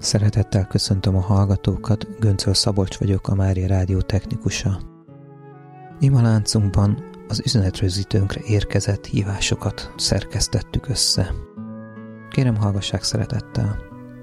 Szeretettel köszöntöm a hallgatókat, Göncöl Szabolcs vagyok, a Mária Rádió technikusa. Ima láncunkban az üzenetrögzítőnkre érkezett hívásokat szerkesztettük össze. Kérem, hallgassák szeretettel!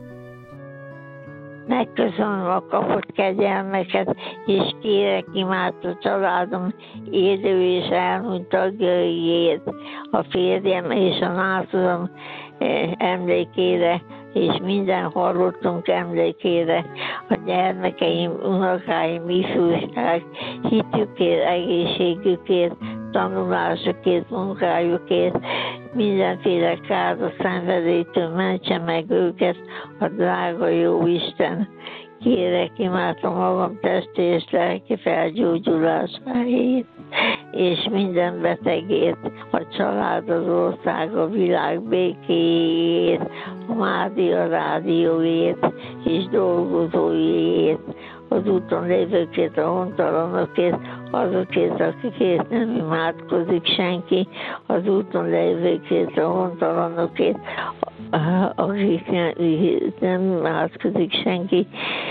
Megköszönöm a kapott kegyelmeket, és kérek imádta családom élő és elmúlt tagjaiért, a férjem és a nászom emlékére, és minden hallottunk emlékére, a gyermekeim, unokáim, ifjúság, hitükért, egészségükért, tanulásukért, munkájukért, mindenféle káros szenvedélytől mentse meg őket a drága jó Isten. Kérek, imádom magam testi és lelki felgyógyulásáért, és minden betegért, a család, az ország, a világ békéjét, a Mária Rádióért és dolgozóiért, az úton lévőkért, a hontalanokért, azokért, akikért nem imádkozik senki, az úton lévőkért, a hontalanokért, akik nem imádkozik senki.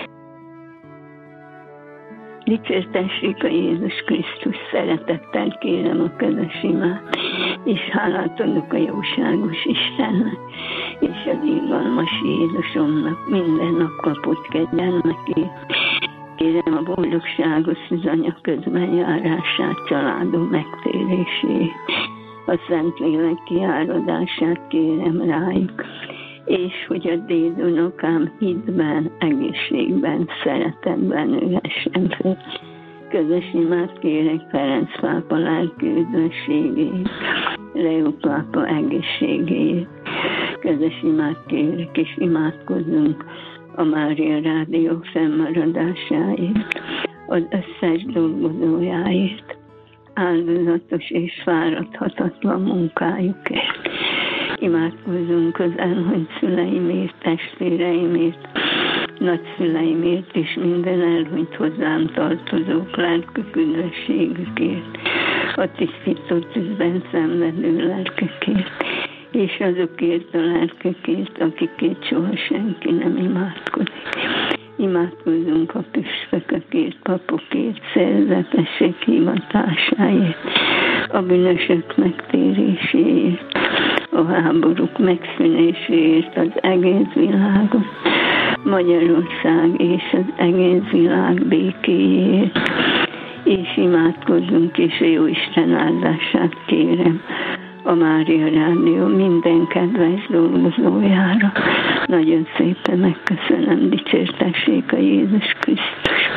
Dicsértessék a Jézus Krisztus, szeretettel kérem a közös imát, és hálát adok a jóságos Istennek, és az irgalmas Jézusomnak minden nap kapott kegyelmekért. Kérem a boldogságos Szűzanya közbenjárását, családom megtérését, a Szentlélek kiáradását kérem rájuk, és hogy a dédunokám hitben, egészségben, szeretetben nőhessen fel. Közös imát kérek Ferenc pápa lelki üdvösségét, Leó pápa egészségét. Közös imát kérek, és imádkozunk a Mária Rádió fennmaradásáért, az összes dolgozójáért, áldozatos és fáradhatatlan munkájukért. Imádkozzunk az elhunyt szüleimért, testvéreimért, nagyszüleimért és minden elhunyt hozzám tartozók lelkük üdvösségükért, a tisztító tűzben szenvedő lelkükért, és azokért a lelkükért, akikért soha senki nem imádkozik. Imádkozzunk a püspökökért, papokért, szerzetesek hivatásáért, a bűnösök megtéréséért, a háborúk megszűnéséért az egész világon, Magyarország és az egész világ békéjét, és imádkozzunk, és a Jóisten áldását kérem a Mária Rádió minden kedves dolgozójára. Nagyon szépen megköszönöm, dicsértessék a Jézus Krisztus.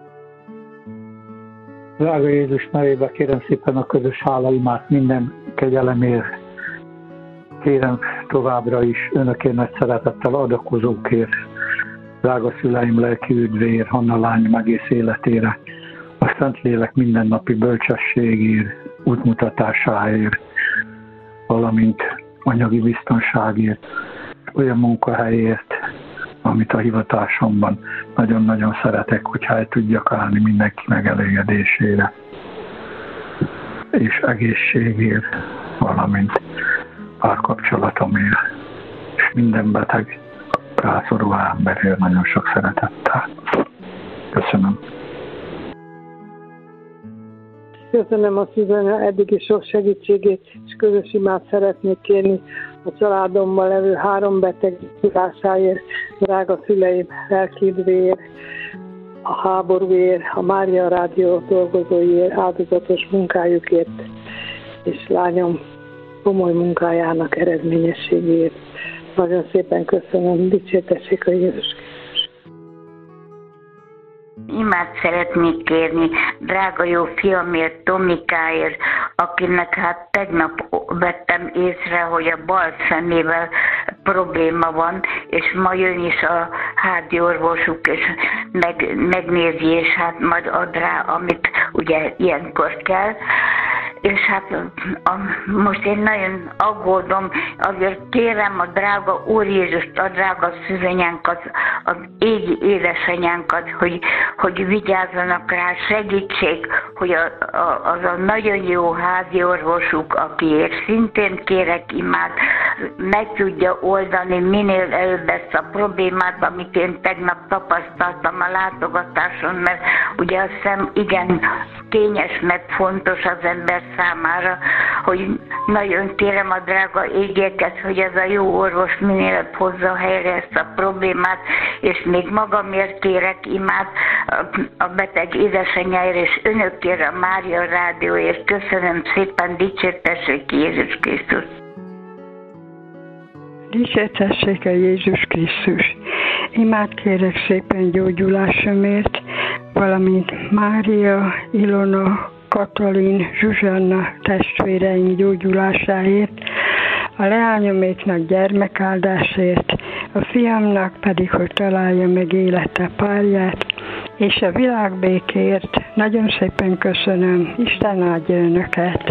Drága Jézus nevébe kérem szépen a közös hálaimát minden kegyelemért. Kérem továbbra is önökért nagy szeretettel adakozókért, drága szüleim lelki üdvéért, Hanna lányom egész életére, a Szentlélek mindennapi bölcsességért, útmutatásáért, valamint anyagi biztonságért, olyan munkahelyért, amit a hivatásomban nagyon-nagyon szeretek, hogyha el tudjak állni mindenki megelégedésére, és egészségért, valamint párkapcsolatomért, és minden beteg, rászoruló emberért nagyon sok szeretettel. Köszönöm. Köszönöm a Szűzanya eddigi sok segítségét, és közös imát szeretnék kérni a családomban levő 3 beteg gyógyulásáért, drága szüleim lelkiüdvéért, a háborúért, a Mária Rádió dolgozóiért, áldozatos munkájukért, és lányom komoly munkájának eredményességéért. Nagyon szépen köszönöm, dicsértessék a Jézus. Imát szeretnék kérni drága jó fiamért, Tomikáért, akinek hát tegnap vettem észre, hogy a bal szemével probléma van, és ma jön is a házi orvosuk, és megnézi, és hát majd ad rá, amit ugye ilyenkor kell. és hát most én nagyon aggódom, azért kérem a drága Úr Jézust, a drága szűzanyánkat, az égi édesanyánkat, hogy vigyázzanak rá, segítség, hogy az a nagyon jó házi orvosuk, akiért szintén kérek imát, meg tudja oldani minél előbb ezt a problémát, amit én tegnap tapasztaltam a látogatáson, mert ugye azt hiszem igen kényes, meg fontos az ember számára, hogy nagyon kérem a drága égéket, hogy ez a jó orvos minél előbb hozza helyre ezt a problémát, és még magamért kérek imát a beteg édesanyjáért, és önökért, a Mária Rádióért. Köszönöm szépen, dicsértessék Jézus Krisztus! Dicsértessék a Jézus Krisztus! Imát kérek szépen gyógyulásomért, valamint Mária, Ilona, Katalin, Zsuzsanna testvéreim gyógyulásáért, a leányoméknak gyermekáldásért, a fiamnak pedig, hogy találja meg élete párját, és a világbékért. Nagyon szépen köszönöm, Isten áldja önöket!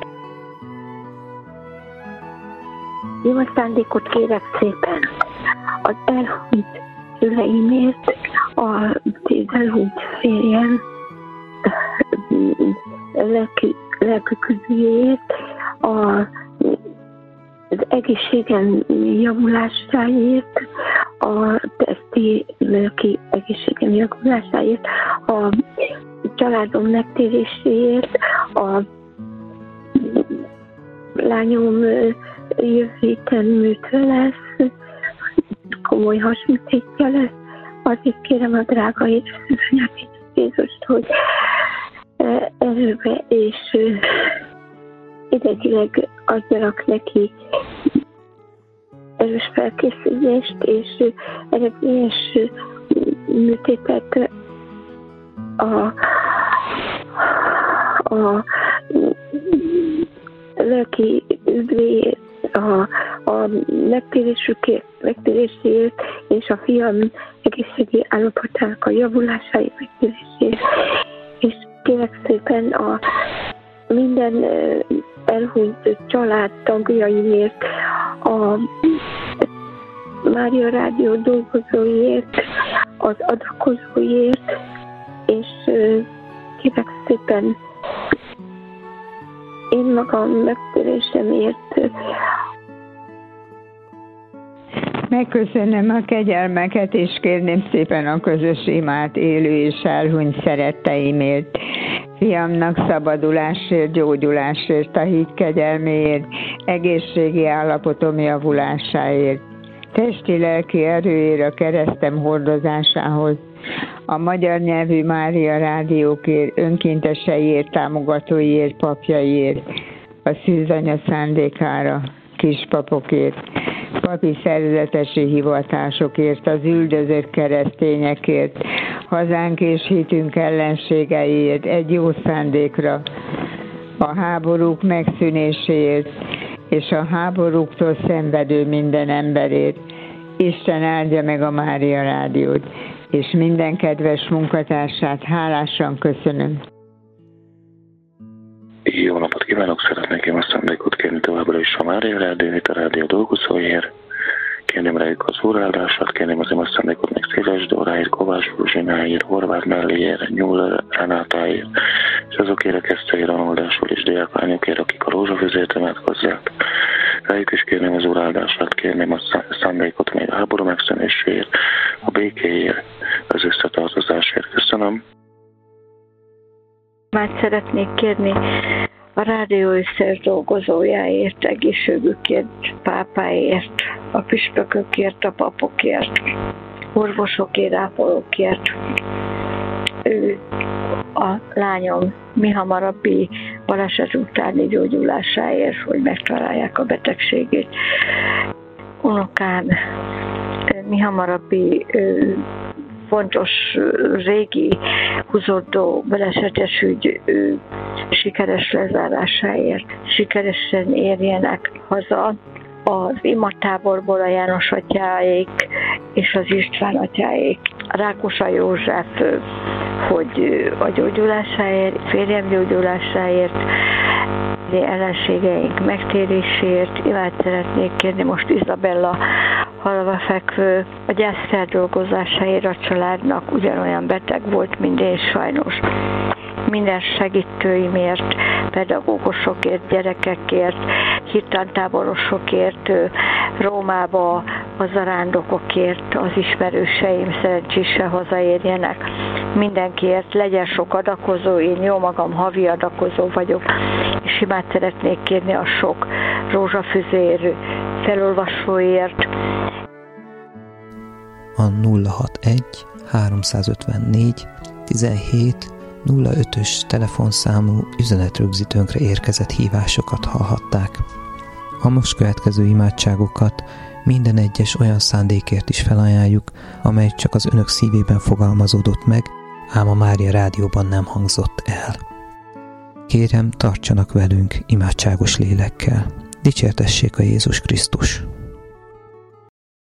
Jó szándékot kérek szépen az elhunyt szüleimért, a elhunyt férjem lelküközőjét, az egészségem javulásáért, a testi lelki egészségem javulásáért, a családom megtéréséért, a lányom jövő héten műtve lesz, komoly hasműtétje lesz. Azért kérem a drága Jézust, hogy erőbe és idegileg adjanak neki erős felkészülést és eredményes műtétet a lelki üdvéért, a megtéréséért és a fiam egészségi állapotának a javulásáért, megtéréséért. És kérek szépen a minden elhunyt család tagjaimért, a Mária Rádió dolgozóiért, az adakozóiért, és kérek szépen én magam megtérésemért. Megköszönöm a kegyelmeket, és kérném szépen a közös imát élő és elhunyt szeretteimért, fiamnak szabadulásért, gyógyulásért, a hit kegyelméért, egészségi állapotom javulásáért, testi-lelki erőért, a keresztem hordozásához, a magyar nyelvű Mária Rádiókért, önkénteseiért, támogatóiért, papjaiért, a szűzanya szándékára, kispapokért, papi szerzetesi hivatásokért, az üldözött keresztényekért, hazánk és hitünk ellenségeiért, egy jó szándékra, a háborúk megszűnéséért, és a háborúktól szenvedő minden emberért. Isten áldja meg a Mária Rádiót, és minden kedves munkatársát hálásan köszönöm. Jó napot kívánok! Szeretnék én a szándékot kérni továbbra is a Mária Rádiót, a rádió dolgozóért. Kérném rájuk az úráldását, kérném az a szándékot még Széles Dóráért, Kovács Bruzsináért, Horváth Melléért, Nyúl Renátáért, és azokért a Keszthelyi Ranoldásul és diáklányokért, akik a rózsafűzért imádkozzák. Rájuk is kérném az úráldását, kérném a szándékot még a háború megszűnéséért, a békéért, az összetartozásért. Köszönöm. Már szeretnék kérni a rádió összes dolgozójáért, egészségükért, pápáért, a püspökökért, a papokért, orvosokért, ápolókért. Ő a lányom mi hamarabbi baleset utáni gyógyulásáért, hogy megtalálják a betegségét. Unokám mi hamarabbi fontos régi húzódó balesetes ügy sikeres lezárásáért, sikeresen érjenek haza az imatáborból a János atyáék és az István atyáék, Rákosa József hogy a gyógyulásáért, férjem gyógyulásáért, ellenségeink megtéréséért imád szeretnék kérni most Izabella halva fekvő, a gyászfeldolgozásáért a családnak, ugyanolyan beteg volt, mint én sajnos. Minden segítőimért, pedagógusokért, gyerekekért, hittantáborosokért, Rómába a zarándokokért, az ismerőseim szerencsésen hazaérjenek. Mindenkiért legyen sok adakozó, én jó magam havi adakozó vagyok, és imád szeretnék kérni a sok rózsafüzér felolvasóért. A 061 354 17 05-ös telefonszámú üzenetrögzítőnkre érkezett hívásokat hallhatták. A most következő imádságokat minden egyes olyan szándékért is felajánljuk, amely csak az önök szívében fogalmazódott meg, ám a Mária Rádióban nem hangzott el. Kérem, tartsanak velünk imádságos lélekkel. Dicsértessék a Jézus Krisztus!